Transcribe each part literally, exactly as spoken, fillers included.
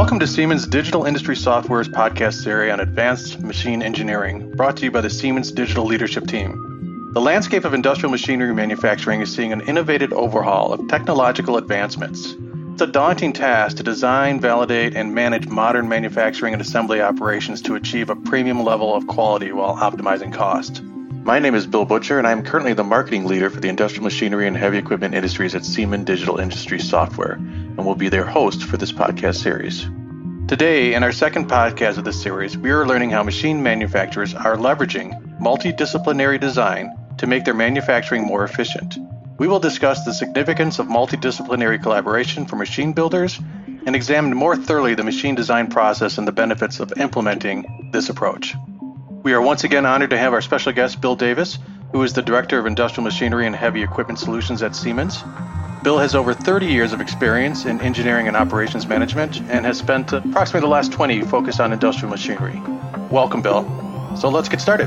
Welcome to Siemens Digital Industry Software's podcast series on advanced machine engineering, brought to you by the Siemens Digital Leadership Team. The landscape of industrial machinery manufacturing is seeing an innovative overhaul of technological advancements. It's a daunting task to design, validate, and manage modern manufacturing and assembly operations to achieve a premium level of quality while optimizing cost. My name is Bill Butcher, and I'm currently the marketing leader for the industrial machinery and heavy equipment industries at Siemens Digital Industry Software, and will be their host for this podcast series. Today, in our second podcast of this series, we are learning how machine manufacturers are leveraging multidisciplinary design to make their manufacturing more efficient. We will discuss the significance of multidisciplinary collaboration for machine builders and examine more thoroughly the machine design process and the benefits of implementing this approach. We are once again honored to have our special guest, Bill Davis, who is the Director of Industrial Machinery and Heavy Equipment Solutions at Siemens. Bill has over thirty years of experience in engineering and operations management and has spent approximately the last twenty focused on industrial machinery. Welcome, Bill. So let's get started.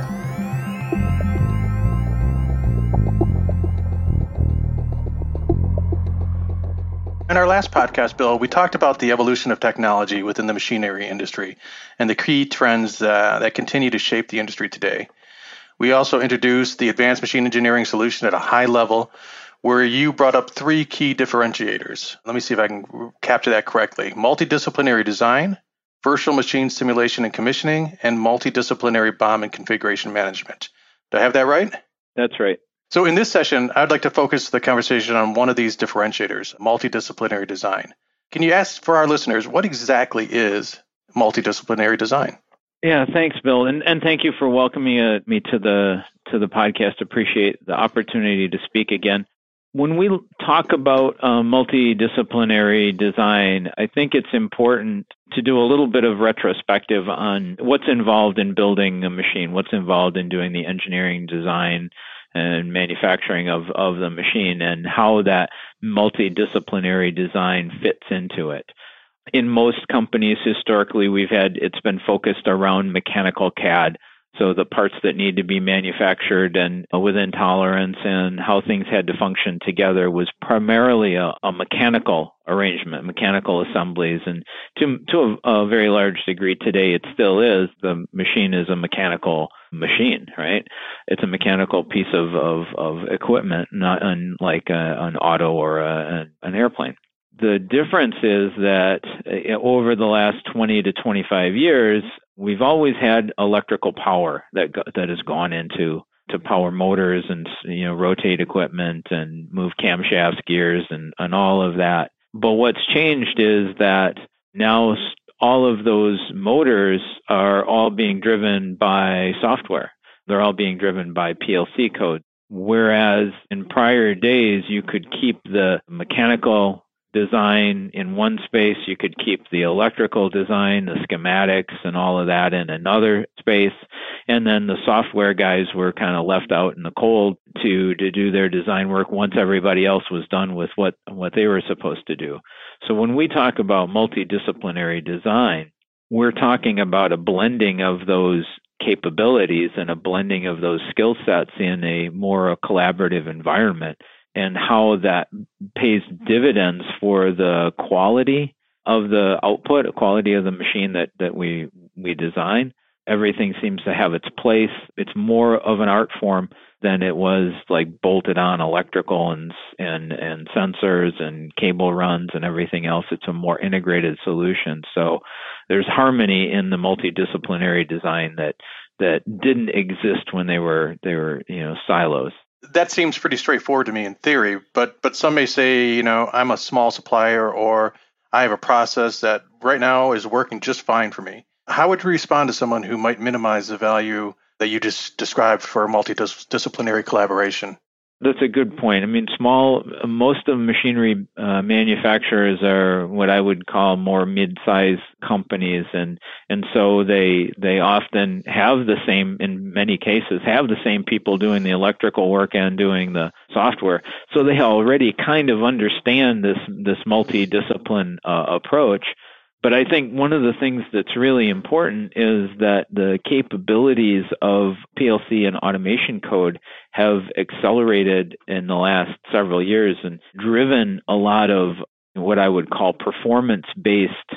In our last podcast, Bill, we talked about the evolution of technology within the machinery industry and the key trends uh, that continue to shape the industry today. We also introduced the advanced machine engineering solution at a high level, where you brought up three key differentiators. Let me see if I can capture that correctly. Multidisciplinary design, virtual machine simulation and commissioning, and multidisciplinary BOM and configuration management. Do I have that right? That's right. So in this session, I'd like to focus the conversation on one of these differentiators, multidisciplinary design. Can you ask for our listeners, what exactly is multidisciplinary design? Yeah, thanks, Bill, and and thank you for welcoming uh, me to the to the podcast. Appreciate the opportunity to speak again. When we talk about uh, multidisciplinary design, I think it's important to do a little bit of retrospective on what's involved in building a machine, what's involved in doing the engineering design and manufacturing of, of the machine, and how that multidisciplinary design fits into it. In most companies, historically, we've had, it's been focused around mechanical C A D, so the parts that need to be manufactured and within tolerance and how things had to function together was primarily a, a mechanical arrangement, mechanical assemblies. And to, to a, a very large degree today, it still is. The machine is a mechanical machine, right? It's a mechanical piece of, of, of equipment, not unlike a, an auto or a, an airplane. The difference is that over the last twenty to twenty-five years, we've always had electrical power that that has gone into to power motors and, you know, rotate equipment and move camshafts, gears, and, and all of that. But what's changed is that now all of those motors are all being driven by software. They're all being driven by P L C code. Whereas in prior days, you could keep the mechanical design in one space, you could keep the electrical design, the schematics, and all of that in another space, and then the software guys were kind of left out in the cold to to do their design work once everybody else was done with what what they were supposed to do. So when we talk about multidisciplinary design, we're talking about a blending of those capabilities and a blending of those skill sets in a more collaborative environment, and how that pays dividends for the quality of the output, quality of the machine that, that we we design. Everything seems to have its place. It's more of an art form than it was like bolted on electrical and and and sensors and cable runs and everything else. It's a more integrated solution. So there's harmony in the multidisciplinary design that that didn't exist when they were they were you know silos. That seems pretty straightforward to me in theory, but but some may say, you know, I'm a small supplier or I have a process that right now is working just fine for me. How would you respond to someone who might minimize the value that you just described for multidisciplinary collaboration? That's a good point. I mean, small, most of machinery uh, manufacturers are what I would call more mid-sized companies, and and so they they often have the same, in many cases, have the same people doing the electrical work and doing the software. So they already kind of understand this this multidiscipline uh, approach. But I think one of the things that's really important is that the capabilities of P L C and automation code have accelerated in the last several years and driven a lot of what I would call performance-based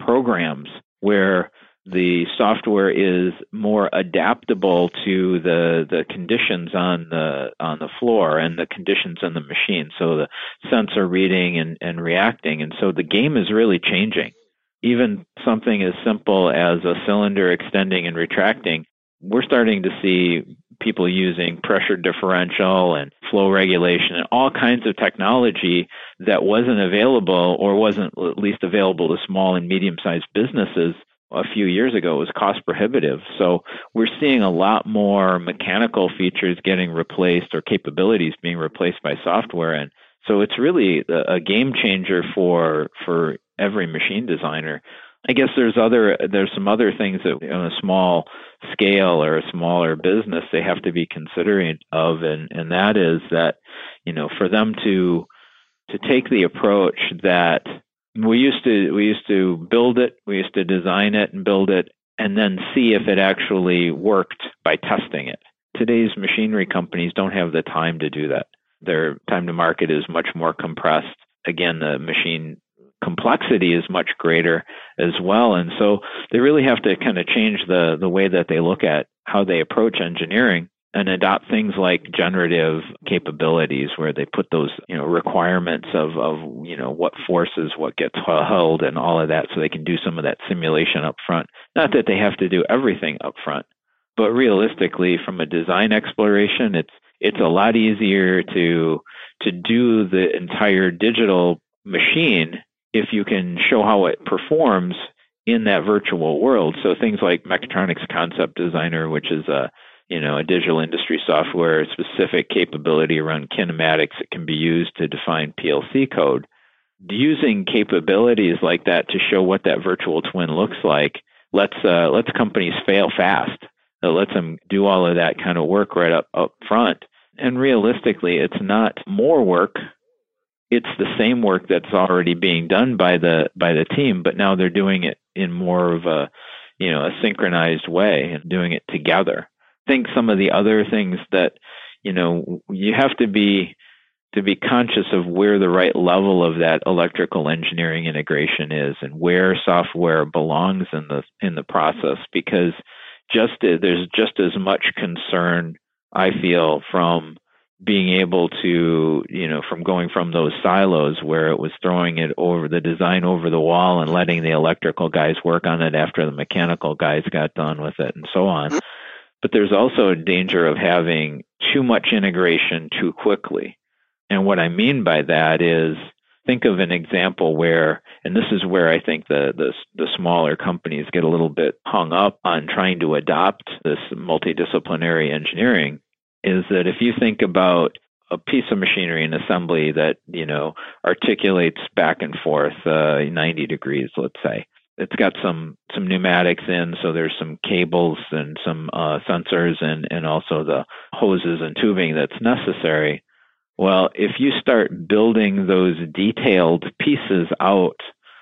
programs where the software is more adaptable to the the conditions on the on the floor and the conditions on the machine. So the sensor reading and, and reacting. And so the game is really changing. Even something as simple as a cylinder extending and retracting, we're starting to see people using pressure differential and flow regulation and all kinds of technology that wasn't available or wasn't at least available to small and medium-sized businesses a few years ago. It was cost prohibitive. So we're seeing a lot more mechanical features getting replaced or capabilities being replaced by software. And so it's really a game changer for for every machine designer. I guess there's other there's some other things that on a small scale or a smaller business they have to be considering of, and, and that is that, you know, for them to to take the approach that we used to we used to build it, we used to design it and build it, and then see if it actually worked by testing it. Today's machinery companies don't have the time to do that. Their time to market is much more compressed. Again, the machine complexity is much greater as well. And so they really have to kind of change the, the way that they look at how they approach engineering and adopt things like generative capabilities where they put those, you know, requirements of, of, you know, what forces, what gets held and all of that so they can do some of that simulation up front. Not that they have to do everything up front, but realistically from a design exploration, it's it's a lot easier to to do the entire digital machine if you can show how it performs in that virtual world. So things like Mechatronics Concept Designer, which is a you know, a digital industry software specific capability around kinematics that can be used to define P L C code. Using capabilities like that to show what that virtual twin looks like lets uh, lets companies fail fast. It lets them do all of that kind of work right up, up front. And realistically, it's not more work. It's the same work that's already being done by the by the team, but now they're doing it in more of a, you know, a synchronized way and doing it together. I think some of the other things that, you know, you have to be to be conscious of where the right level of that electrical engineering integration is and where software belongs in the in the process, because just there's just as much concern, I feel, from being able to, you know, from going from those silos where it was throwing it over the design over the wall and letting the electrical guys work on it after the mechanical guys got done with it and so on. But there's also a danger of having too much integration too quickly. And what I mean by that is, think of an example where, and this is where I think the, the the smaller companies get a little bit hung up on trying to adopt this multidisciplinary engineering, is that if you think about a piece of machinery and assembly that, you know, articulates back and forth uh, ninety degrees, let's say. It's got some, some pneumatics in, so there's some cables and some uh, sensors and, and also the hoses and tubing that's necessary. Well, if you start building those detailed pieces out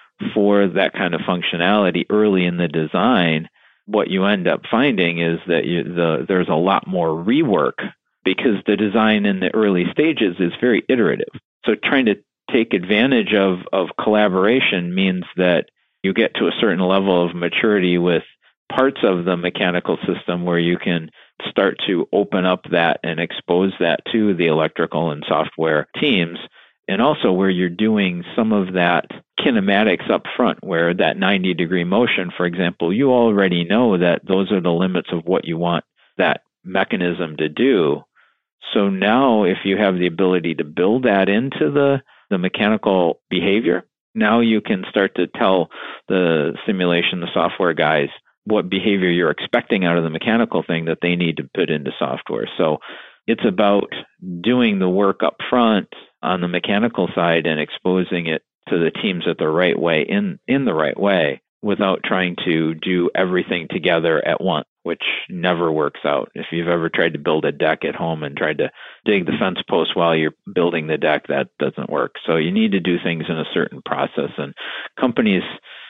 for that kind of functionality early in the design, what you end up finding is that you, the, there's a lot more rework because the design in the early stages is very iterative. So trying to take advantage of, of collaboration means that you get to a certain level of maturity with parts of the mechanical system where you can start to open up that and expose that to the electrical and software teams, and also where you're doing some of that kinematics up front, where that ninety degree motion, for example, you already know that those are the limits of what you want that mechanism to do. So now if you have the ability to build that into the, the mechanical behavior, now you can start to tell the simulation, the software guys, what behavior you're expecting out of the mechanical thing that they need to put into software. So it's about doing the work up front on the mechanical side and exposing it to the teams at the right way, in, in the right way, without trying to do everything together at once, which never works out. If you've ever tried to build a deck at home and tried to dig the fence post while you're building the deck, that doesn't work. So you need to do things in a certain process, and companies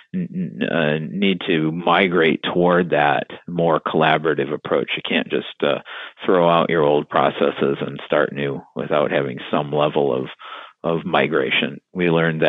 uh, need to migrate toward that more collaborative approach. You can't just uh, throw out your old processes and start new without having some level of, of migration. We learned that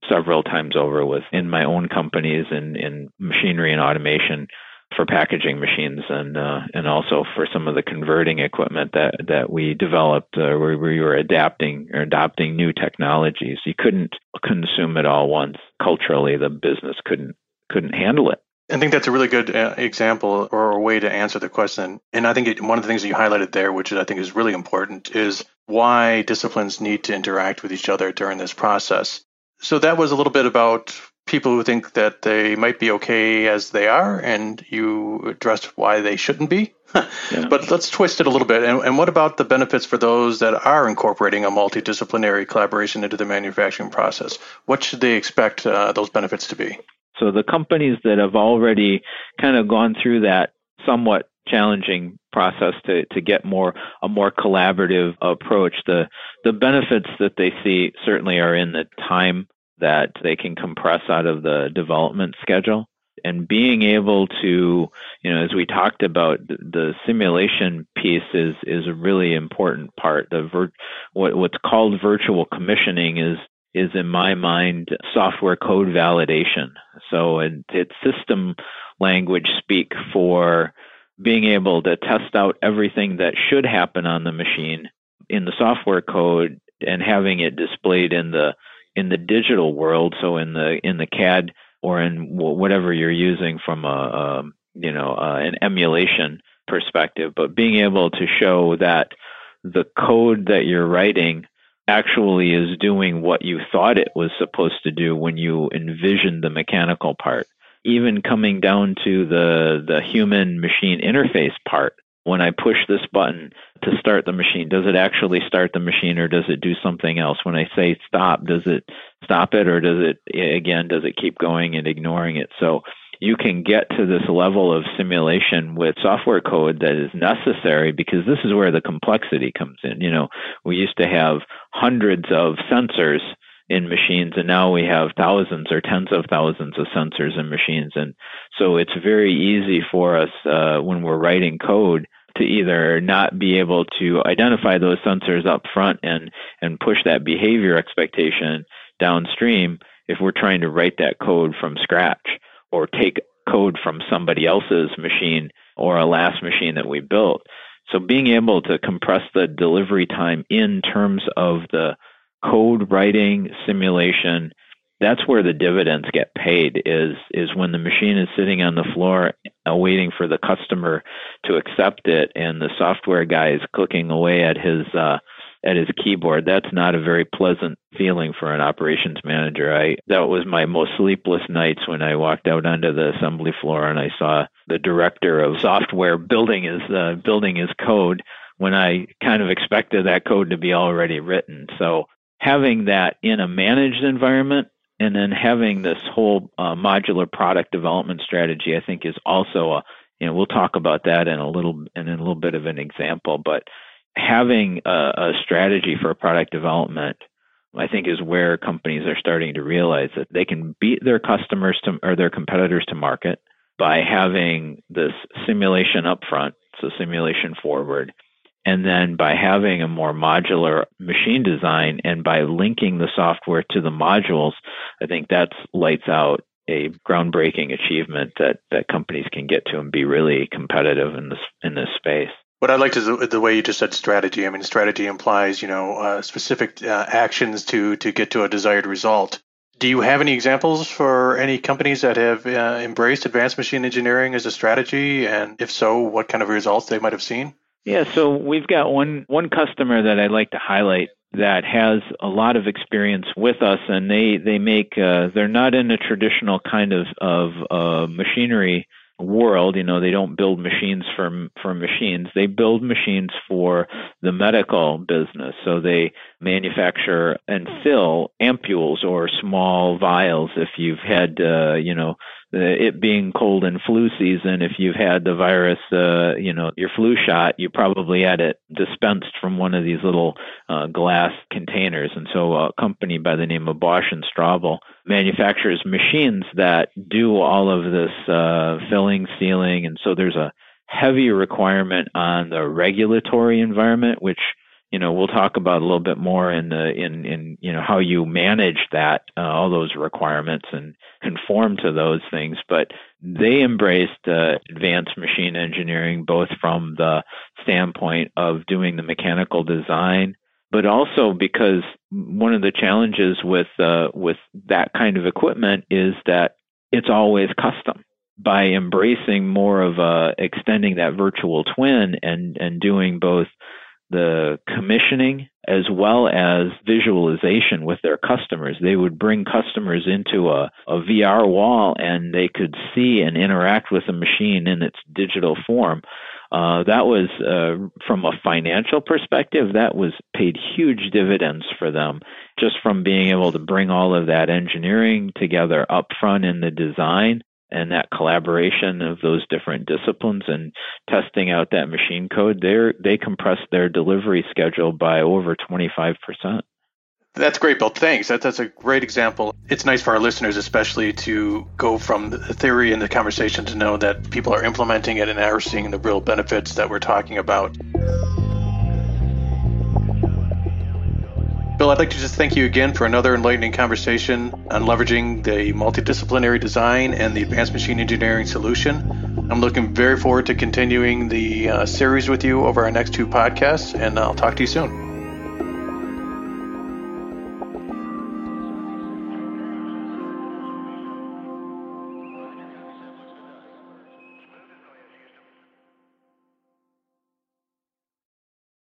several times over with in my own companies in, in machinery and automation for packaging machines, and uh, and also for some of the converting equipment that, that we developed uh, where we were adapting or adopting new technologies. You couldn't consume it all once. Culturally, the business couldn't couldn't handle it. I think that's a really good uh, example or a way to answer the question. And I think it, one of the things that you highlighted there, which I think is really important, is why disciplines need to interact with each other during this process. So that was a little bit about people who think that they might be okay as they are, and you addressed why they shouldn't be. Yeah. But let's twist it a little bit. And, and what about the benefits for those that are incorporating a multidisciplinary collaboration into the manufacturing process? What should they expect uh, those benefits to be? So the companies that have already kind of gone through that somewhat challenging process to, to get more a more collaborative approach, the the benefits that they see certainly are in the time that they can compress out of the development schedule, and being able to, you know, as we talked about, the, the simulation piece is is a really important part. The vir- what what's called virtual commissioning is is in my mind software code validation. So it, it's system language speak for being able to test out everything that should happen on the machine in the software code and having it displayed in the in the digital world, so in the in the C A D or in whatever you're using from a, a you know uh, an emulation perspective, but being able to show that the code that you're writing actually is doing what you thought it was supposed to do when you envisioned the mechanical part. Even coming down to the the human machine interface part. When I push this button to start the machine, does it actually start the machine or does it do something else? When I say stop, does it stop it or does it, again, does it keep going and ignoring it? So you can get to this level of simulation with software code that is necessary, because this is where the complexity comes in. You know, we used to have hundreds of sensors in machines, and now we have thousands or tens of thousands of sensors in machines. And so it's very easy for us uh, when we're writing code to either not be able to identify those sensors up front and, and push that behavior expectation downstream if we're trying to write that code from scratch or take code from somebody else's machine or a last machine that we built. So being able to compress the delivery time in terms of the code writing simulation, that's where the dividends get paid, is is when the machine is sitting on the floor uh, waiting for the customer to accept it, and the software guy is clicking away at his uh, at his keyboard. That's not a very pleasant feeling for an operations manager. I that was my most sleepless nights when I walked out onto the assembly floor and I saw the director of software building his uh, building his code when I kind of expected that code to be already written. So having that in a managed environment, and then having this whole uh, modular product development strategy, I think, is also a, you know, we'll talk about that in a little in a little bit of an example. But having a, a strategy for product development, I think, is where companies are starting to realize that they can beat their customers to, or their competitors to market by having this simulation up front, so simulation forward. And then by having a more modular machine design and by linking the software to the modules, I think that's lights out a groundbreaking achievement that, that companies can get to and be really competitive in this in this space. What I liked is the, the way you just said strategy. I mean, strategy implies, you know, uh, specific uh, actions to to get to a desired result. Do you have any examples for any companies that have uh, embraced advanced machine engineering as a strategy? And if so, what kind of results they might have seen? Yeah, so we've got one one customer that I'd like to highlight that has a lot of experience with us, and they they make uh, they're not in a traditional kind of of uh, machinery world. You know, they don't build machines for for machines. They build machines for the medical business. So they manufacture and fill ampules or small vials. If you've had uh, you know. it being cold and flu season, if you've had the virus, uh, you know, your flu shot, you probably had it dispensed from one of these little uh, glass containers. And so a company by the name of Bosch and Straubel manufactures machines that do all of this uh, filling, sealing. And so there's a heavy requirement on the regulatory environment, which you know, we'll talk about a little bit more in the in in you know how you manage that uh, all those requirements and conform to those things. But they embraced uh, advanced machine engineering, both from the standpoint of doing the mechanical design, but also because one of the challenges with uh, with that kind of equipment is that it's always custom. By embracing more of uh, extending that virtual twin and and doing both the commissioning as well as visualization with their customers. They would bring customers into a, a V R wall and they could see and interact with the machine in its digital form. Uh, that was, uh, from a financial perspective, that was paid huge dividends for them, just from being able to bring all of that engineering together up front in the design and that collaboration of those different disciplines and testing out that machine code. They they compressed their delivery schedule by over twenty-five percent. That's great, Bill. Thanks. That, that's a great example. It's nice for our listeners, especially, to go from the theory and the conversation to know that people are implementing it and are seeing the real benefits that we're talking about. Bill, I'd like to just thank you again for another enlightening conversation on leveraging the multidisciplinary design and the advanced machine engineering solution. I'm looking very forward to continuing the uh, series with you over our next two podcasts, and I'll talk to you soon.